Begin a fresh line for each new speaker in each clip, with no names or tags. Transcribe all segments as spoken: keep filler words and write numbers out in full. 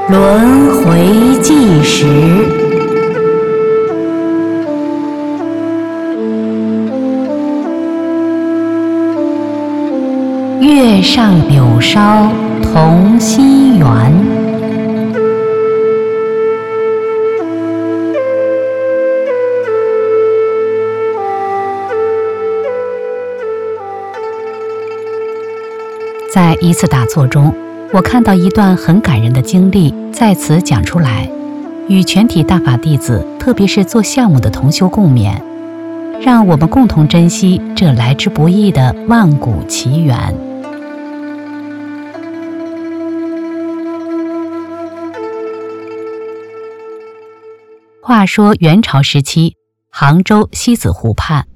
轮回计时。月上柳梢同心圆。在一次打坐中，我看到一段很感人的经历，在此讲出来，与全体大法弟子，特别是做项目的同修共勉，让我们共同珍惜这来之不易的万古奇缘。话说元朝时期，杭州西子湖畔，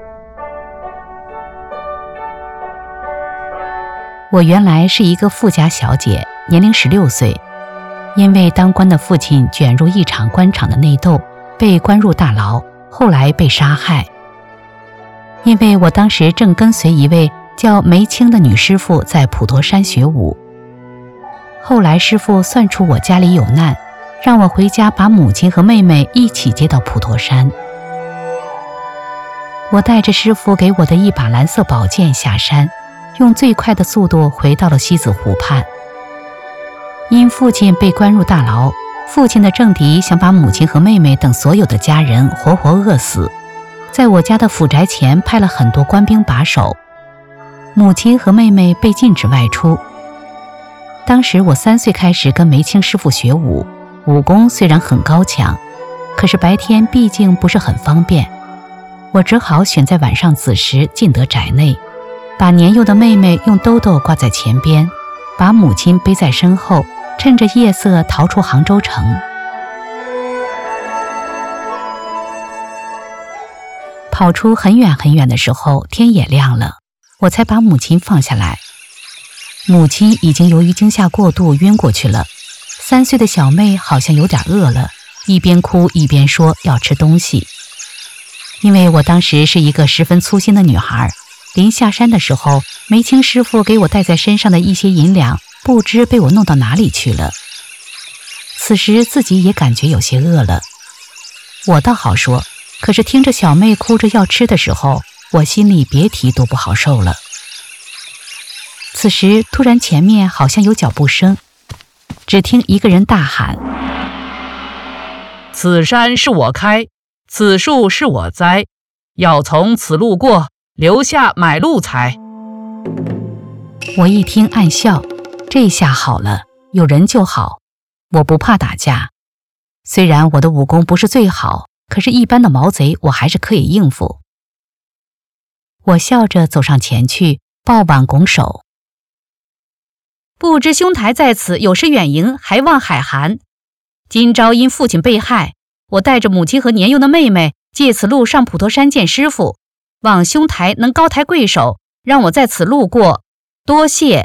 我原来是一个富家小姐，年龄十六岁，因为当官的父亲卷入一场官场的内斗，被关入大牢，后来被杀害。因为我当时正跟随一位叫梅青的女师傅在普陀山学武，后来师傅算出我家里有难，让我回家把母亲和妹妹一起接到普陀山。我带着师傅给我的一把蓝色宝剑下山，用最快的速度回到了西子湖畔。因父亲被关入大牢，父亲的政敌想把母亲和妹妹等所有的家人活活饿死，在我家的府宅前派了很多官兵把守，母亲和妹妹被禁止外出。当时我三岁开始跟梅青师傅学武，武功虽然很高强，可是白天毕竟不是很方便，我只好选在晚上子时进得宅内，把年幼的妹妹用兜兜挂在前边，把母亲背在身后，趁着夜色逃出杭州城。跑出很远很远的时候，天也亮了，我才把母亲放下来。母亲已经由于惊吓过度晕过去了，三岁的小妹好像有点饿了，一边哭一边说要吃东西。因为我当时是一个十分粗心的女孩，临下山的时候，梅青师傅给我带在身上的一些银两，不知被我弄到哪里去了。此时自己也感觉有些饿了，我倒好说，可是听着小妹哭着要吃的时候，我心里别提多不好受了。此时突然前面好像有脚步声，只听一个人大喊：
此山是我开，此树是我栽，要从此路过，留下买路财。
我一听暗笑，这下好了，有人就好，我不怕打架。虽然我的武功不是最好，可是一般的毛贼我还是可以应付。我笑着走上前去，抱腕拱手：不知兄台在此有失远迎，还望海涵。今朝因父亲被害，我带着母亲和年幼的妹妹借此路上普陀山见师傅，望兄台能高抬贵手，让我在此路过，多谢。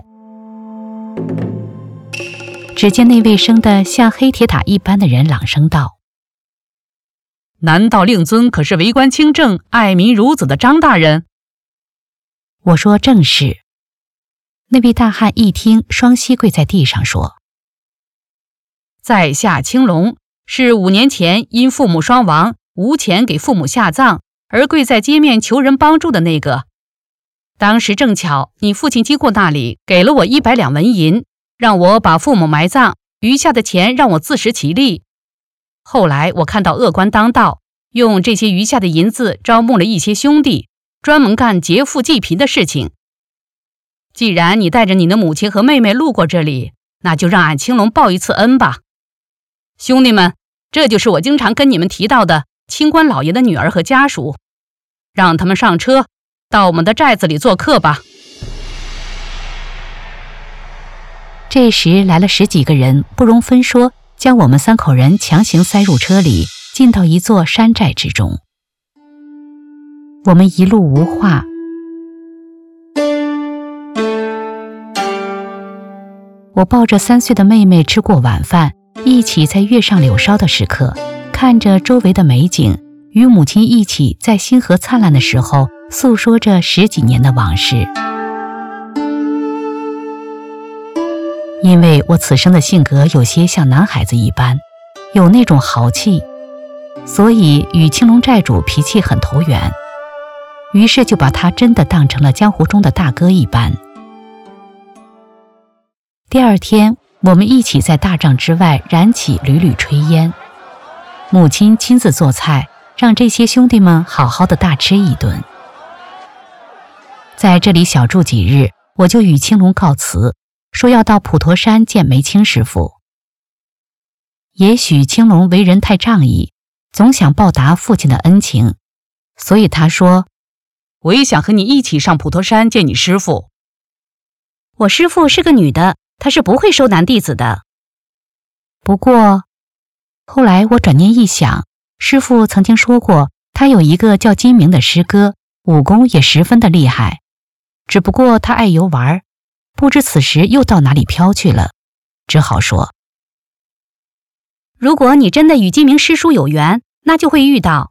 只见那位生得像黑铁塔一般的人朗声道：
难道令尊可是为官清正、爱民如子的张大人？
我说正是。那位大汉一听，双膝跪在地上说：
在下青龙，是五年前因父母双亡，无钱给父母下葬，而跪在街面求人帮助的那个。当时正巧你父亲经过那里，给了我一百两文银，让我把父母埋葬，余下的钱让我自食其力。后来我看到恶官当道，用这些余下的银子招募了一些兄弟，专门干劫富济贫的事情。既然你带着你的母亲和妹妹路过这里，那就让俺青龙报一次恩吧。兄弟们，这就是我经常跟你们提到的清官老爷的女儿和家属，让他们上车，到我们的寨子里做客吧。
这时来了十几个人，不容分说，将我们三口人强行塞入车里，进到一座山寨之中。我们一路无话。我抱着三岁的妹妹吃过晚饭，一起在月上柳梢的时刻，看着周围的美景，与母亲一起在星河灿烂的时候诉说着十几年的往事。 因为我此生的性格有些像男孩子一般，有那种豪气，所以与青龙寨主脾气很投缘，于是就把他真的当成了江湖中的大哥一般。第二天，我们一起在大帐之外燃起缕缕炊烟，母亲亲自做菜，让这些兄弟们好好的大吃一顿。在这里小住几日，我就与青龙告辞，说要到普陀山见梅青师傅。也许青龙为人太仗义，总想报答父亲的恩情，所以他说，
我也想和你一起上普陀山见你师傅。
我师傅是个女的，她是不会收男弟子的。
不过后来我转念一想，师傅曾经说过，他有一个叫金明的师哥，武功也十分的厉害，只不过他爱游玩，不知此时又到哪里飘去了，只好说，
如果你真的与金明师叔有缘，那就会遇到。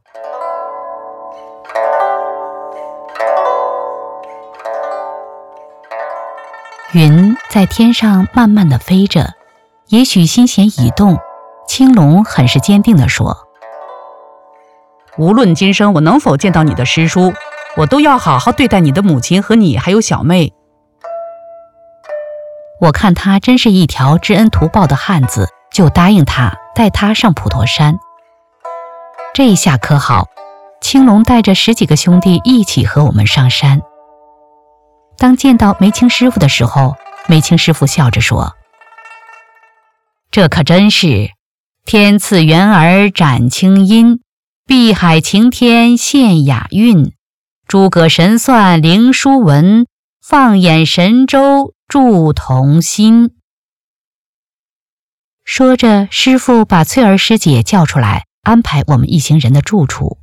云在天上慢慢地飞着，也许心弦已动，青龙很是坚定地说，
无论今生我能否见到你的师叔，我都要好好对待你的母亲和你还有小妹。
我看他真是一条知恩图报的汉子，就答应他带他上普陀山。这一下可好，青龙带着十几个兄弟一起和我们上山。当见到梅青师傅的时候，梅青师傅笑着说，这可真是天赐元儿展清音，碧海晴天现雅韵，诸葛神算灵书文，放眼神州助同心。说着，师傅把翠儿师姐叫出来，安排我们一行人的住处。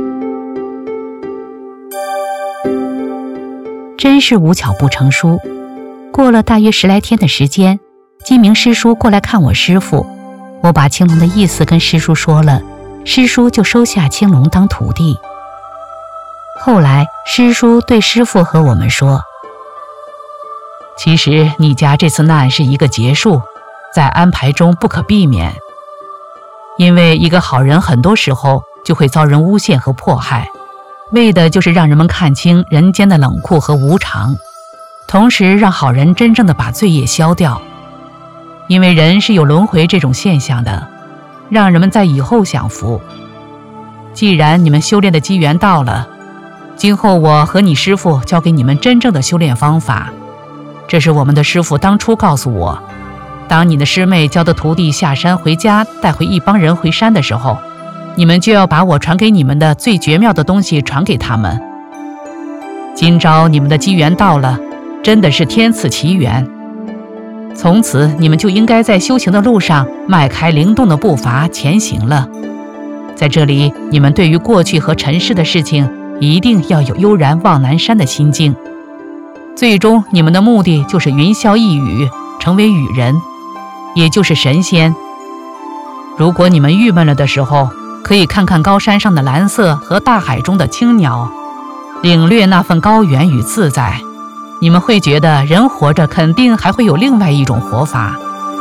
真是无巧不成书，过了大约十来天的时间，金明师叔过来看我师父，我把青龙的意思跟师叔说了，师叔就收下青龙当徒弟。后来师叔对师父和我们说，
其实你家这次难是一个结束，在安排中不可避免，因为一个好人很多时候就会遭人诬陷和迫害，为的就是让人们看清人间的冷酷和无常，同时让好人真正的把罪业消掉。因为人是有轮回这种现象的，让人们在以后享福。既然你们修炼的机缘到了，今后我和你师父教给你们真正的修炼方法。这是我们的师父当初告诉我，当你的师妹教的徒弟下山回家，带回一帮人回山的时候，你们就要把我传给你们的最绝妙的东西传给他们。今朝你们的机缘到了，真的是天赐奇缘，从此你们就应该在修行的路上迈开灵动的步伐前行了。在这里，你们对于过去和尘世的事情一定要有悠然望南山的心境，最终你们的目的就是云霄一羽，成为羽人，也就是神仙。如果你们郁闷了的时候，可以看看高山上的蓝色和大海中的青鸟，领略那份高远与自在，你们会觉得人活着肯定还会有另外一种活法。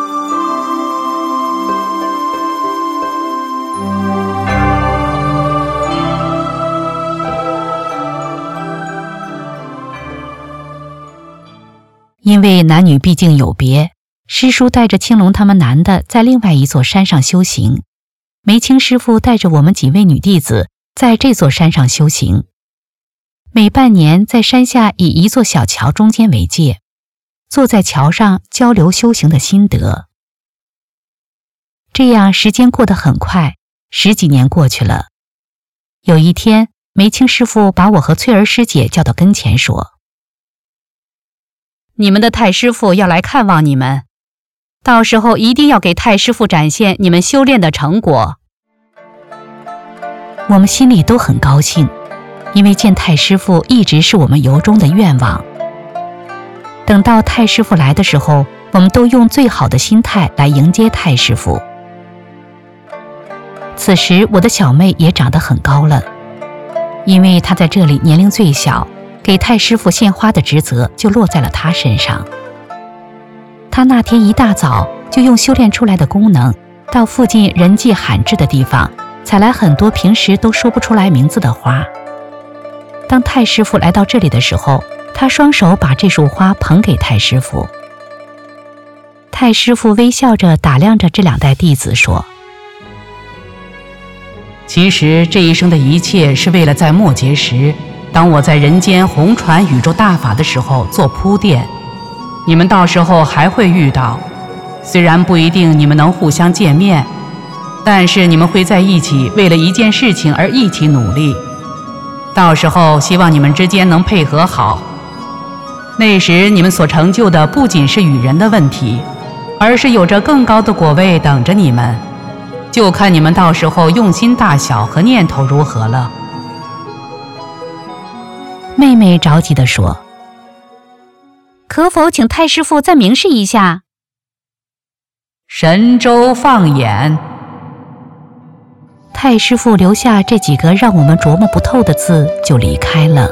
因为男女毕竟有别，师叔带着青龙他们男的在另外一座山上修行，梅青师傅带着我们几位女弟子在这座山上修行。每半年在山下以一座小桥中间为界，坐在桥上交流修行的心得。这样时间过得很快，十几年过去了。有一天，梅青师傅把我和翠儿师姐叫到跟前说，
你们的太师傅要来看望你们，到时候一定要给太师傅展现你们修炼的成果。
我们心里都很高兴，因为见太师傅一直是我们由衷的愿望。等到太师傅来的时候，我们都用最好的心态来迎接太师傅。此时我的小妹也长得很高了，因为她在这里年龄最小，给太师傅献花的职责就落在了她身上。 他那天一大早就用修炼出来的功能，到附近人迹罕至的地方，采来很多平时都说不出来名字的花。当太师傅来到这里的时候，他双手把这束花捧给太师傅。太师傅微笑着打量着这两代弟子说：
其实这一生的一切是为了在末劫时，当我在人间红传宇宙大法的时候做铺垫。你们到时候还会遇到，虽然不一定你们能互相见面，但是你们会在一起，为了一件事情而一起努力。到时候希望你们之间能配合好。那时你们所成就的不仅是与人的问题，而是有着更高的果位等着你们，就看你们到时候用心大小和念头如何了。
妹妹着急地说：
可否请太师傅再明示一下？
神州放眼。
太师傅留下这几个让我们琢磨不透的字就离开了。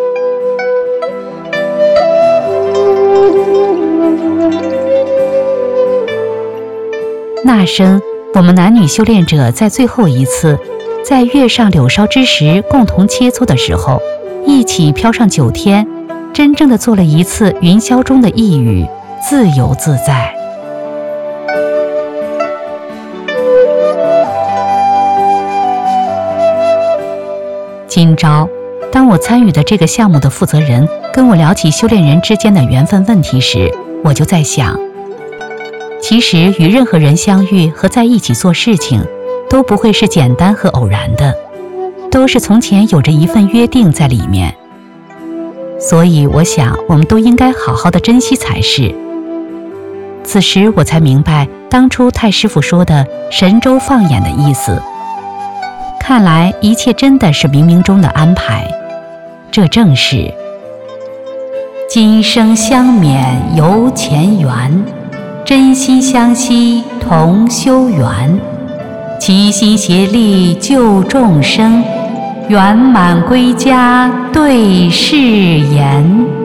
那生，我们男女修炼者在最后一次在月上柳梢之时共同切磋的时候，一起飘上九天，真正的做了一次云霄中的一语，自由自在。今朝，当我参与的这个项目的负责人跟我聊起修炼人之间的缘分问题时，我就在想，其实与任何人相遇和在一起做事情，都不会是简单和偶然的，都是从前有着一份约定在里面。所以我想，我们都应该好好的珍惜才是。此时我才明白当初太师傅说的神州放眼的意思。看来一切真的是冥冥中的安排，这正是今生相勉由前缘，真心相惜同修缘，齐心协力救众生，圆满归家对誓言。